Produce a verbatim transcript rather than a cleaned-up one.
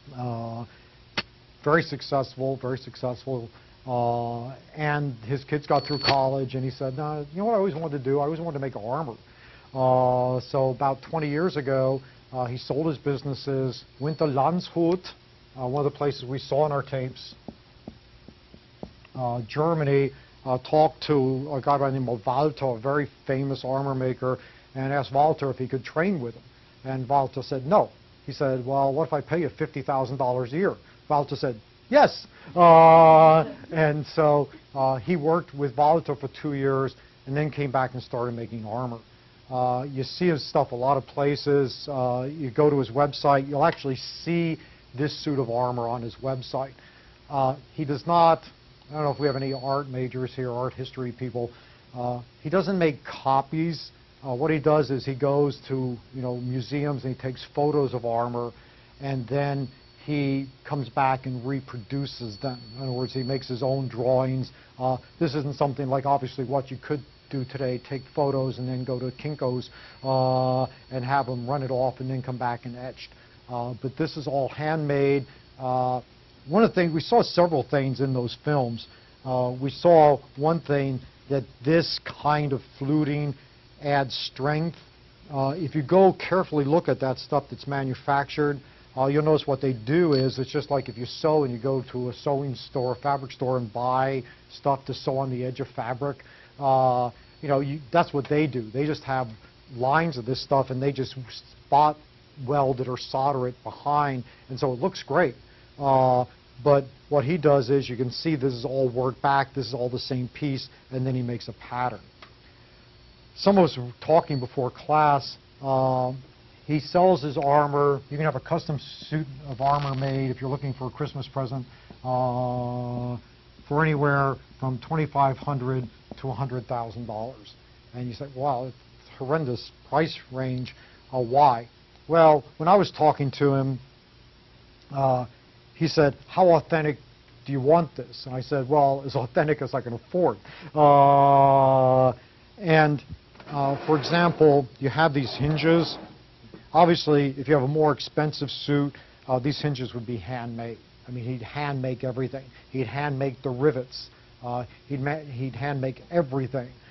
Uh, very successful, very successful. Uh, and his kids got through college, and he said, no, you know what I always wanted to do? I always wanted to make armor. Uh, so about twenty years ago, uh, he sold his businesses, went to Landshut, uh, one of the places we saw in our tapes, uh, Germany, uh, talked to a guy by the name of Walter, a very famous armor maker, and asked Walter if he could train with him. And Walter said no. He said, well, what if I pay you fifty thousand dollars a year? Walter said, yes. Uh, and so uh, he worked with Walter for two years and then came back and started making armor. Uh, you see his stuff a lot of places. Uh, you go to his website, you'll actually see this suit of armor on his website. Uh, he does not, I don't know if we have any art majors here, art history people. Uh, he doesn't make copies. Uh, what he does is he goes to you know museums and he takes photos of armor, and then he comes back and reproduces them. In other words, he makes his own drawings. Uh, this isn't something like obviously what you could do today, take photos and then go to Kinko's uh, and have them run it off and then come back and etched. Uh, but this is all handmade. Uh, one of the things, we saw several things in those films. Uh, we saw one thing, that this kind of fluting adds strength. Uh, if you go carefully look at that stuff that's manufactured, uh, you'll notice what they do is, it's just like if you sew and you go to a sewing store, fabric store, and buy stuff to sew on the edge of fabric. Uh, you know, you, that's what they do. They just have lines of this stuff and they just spot weld it or solder it behind, and so it looks great. Uh, but what he does is, you can see this is all worked back, this is all the same piece, and then he makes a pattern. Some of us were talking before class. Uh, he sells his armor. You can have a custom suit of armor made if you're looking for a Christmas present uh, for anywhere from twenty-five hundred dollars to one hundred thousand dollars. And you say, wow, it's a horrendous price range. Uh, why? Well, when I was talking to him, uh, he said, how authentic do you want this? And I said, well, as authentic as I can afford. Uh, and uh, for example, you have these hinges. Obviously, if you have a more expensive suit, uh, these hinges would be handmade. I mean, he'd hand make everything. He'd hand make the rivets. Uh, he'd, ma he'd hand make everything.